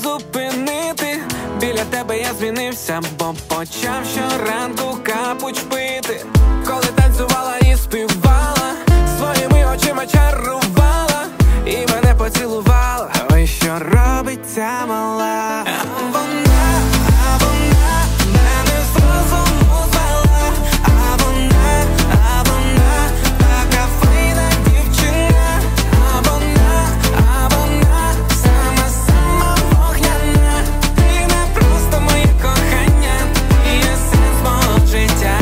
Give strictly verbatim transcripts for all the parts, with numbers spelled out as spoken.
зупинити. Біля тебе я змінився, бо почав щоранку капуч пити. Коли танцювала і співала, своїми очима чарувала і мене поцілувала. Ой, що робить ця мала? А вона, а вона мене з розуму звела. А вона, а вона така файна дівчина. А вона, а вона сама-сама вогняна. Ти не просто моє кохання, ти є сенс мого життя.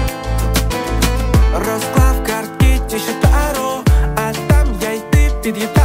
Розклав картки, ті, що таро, а там я й ти під'їду.